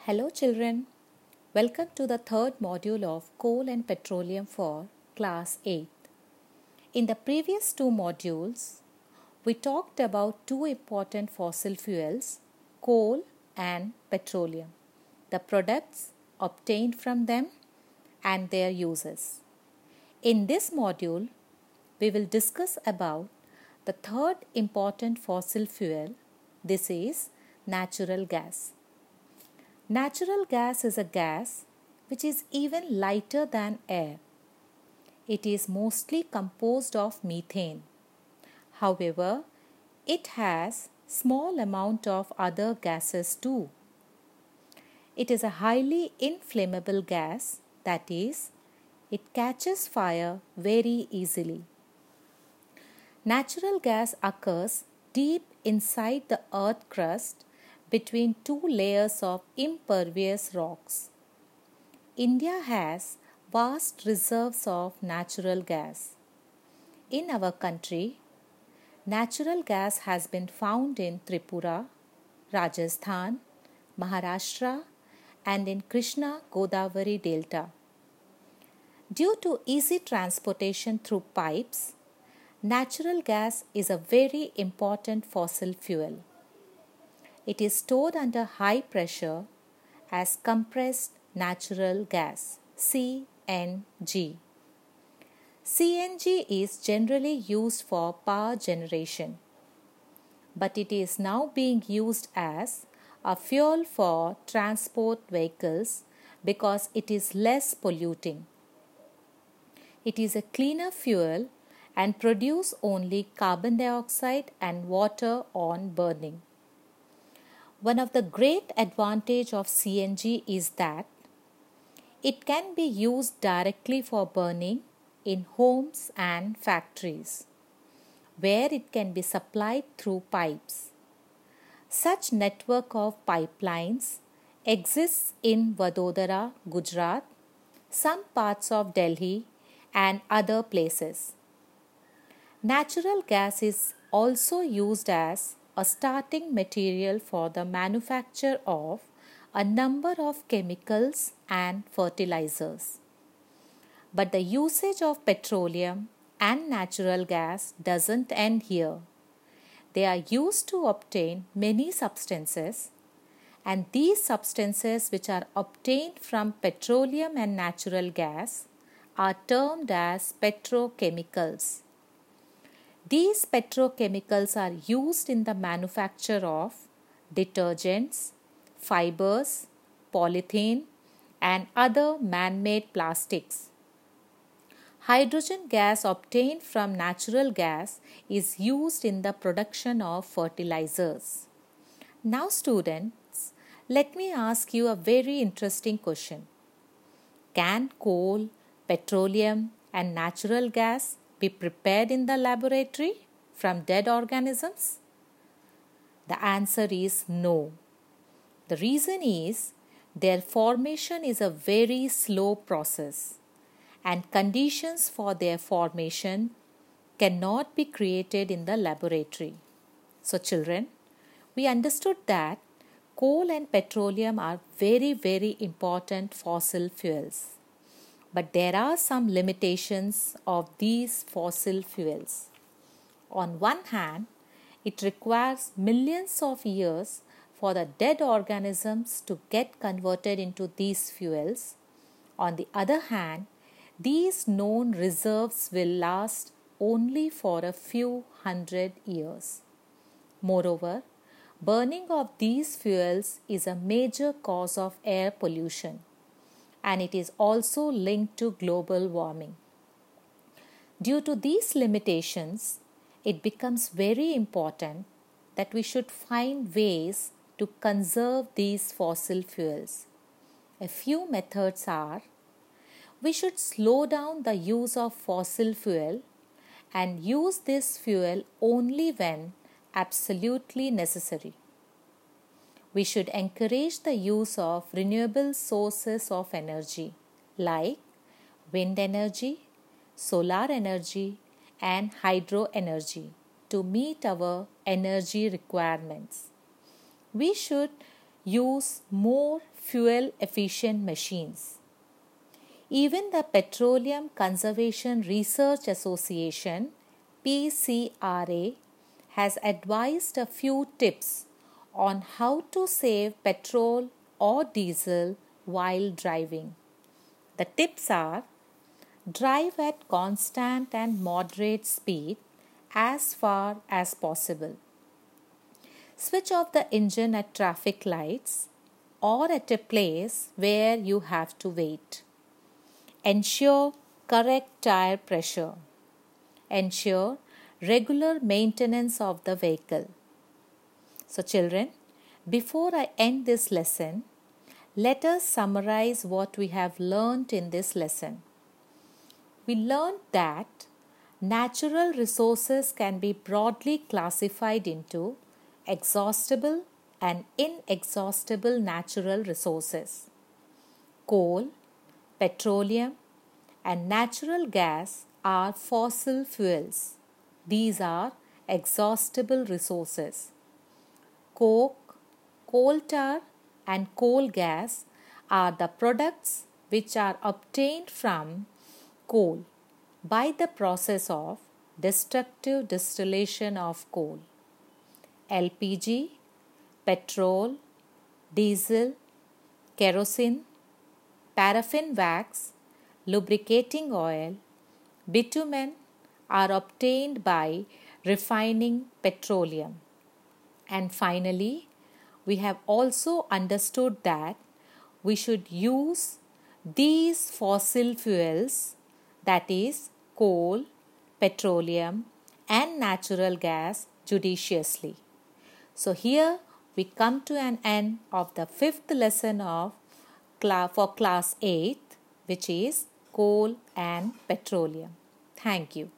Hello children, welcome to the third module of Coal and Petroleum for class 8. In the previous two modules, we talked about two important fossil fuels, coal and petroleum, the products obtained from them and their uses. In this module, we will discuss about the third important fossil fuel, this is natural gas. Natural gas is a gas which is even lighter than air. It is mostly composed of methane. However, it has small amount of other gases too. It is a highly inflammable gas, that is, it catches fire very easily. Natural gas occurs deep inside the earth crust between two layers of impervious rocks. India has vast reserves of natural gas. In our country, natural gas has been found in Tripura, Rajasthan, Maharashtra and in Krishna Godavari Delta. Due to easy transportation through pipes, natural gas is a very important fossil fuel. It is stored under high pressure as compressed natural gas, CNG. CNG is generally used for power generation, but it is now being used as a fuel for transport vehicles because it is less polluting. It is a cleaner fuel and produces only carbon dioxide and water on burning. One of the great advantages of CNG is that it can be used directly for burning in homes and factories, where it can be supplied through pipes. Such network of pipelines exists in Vadodara, Gujarat, some parts of Delhi and other places. Natural gas is also used as a starting material for the manufacture of a number of chemicals and fertilizers. But the usage of petroleum and natural gas doesn't end here. They are used to obtain many substances, and these substances which are obtained from petroleum and natural gas are termed as petrochemicals. These petrochemicals are used in the manufacture of detergents, fibers, polythene, and other man-made plastics. Hydrogen gas obtained from natural gas is used in the production of fertilizers. Now students, let me ask you a very interesting question. Can coal, petroleum, and natural gas be prepared in the laboratory from dead organisms? The answer is no. The reason is their formation is a very slow process and conditions for their formation cannot be created in the laboratory. So children, we understood that coal and petroleum are very important fossil fuels. But there are some limitations of these fossil fuels. On one hand, it requires millions of years for the dead organisms to get converted into these fuels. On the other hand, these known reserves will last only for a few hundred years. Moreover, burning of these fuels is a major cause of air pollution, and it is also linked to global warming. Due to these limitations, it becomes very important that we should find ways to conserve these fossil fuels. A few methods are: we should slow down the use of fossil fuel and use this fuel only when absolutely necessary. We should encourage the use of renewable sources of energy like wind energy, solar energy, and hydro energy to meet our energy requirements. We should use more fuel efficient machines. Even the Petroleum Conservation Research Association (PCRA) has advised a few tips on how to save petrol or diesel while driving. The tips are: drive at constant and moderate speed as far as possible. Switch off the engine at traffic lights or at a place where you have to wait. Ensure correct tire pressure. Ensure regular maintenance of the vehicle. So children, before I end this lesson, let us summarize what we have learnt in this lesson. We learned that natural resources can be broadly classified into exhaustible and inexhaustible natural resources. Coal, petroleum, and natural gas are fossil fuels. These are exhaustible resources. Coke, coal tar, and coal gas are the products which are obtained from coal by the process of destructive distillation of coal. LPG, petrol, diesel, kerosene, paraffin wax, lubricating oil, bitumen are obtained by refining petroleum. And finally, we have also understood that we should use these fossil fuels, that is coal, petroleum and natural gas, judiciously. So here we come to an end of the 5th lesson for class 8th, which is coal and petroleum. Thank you.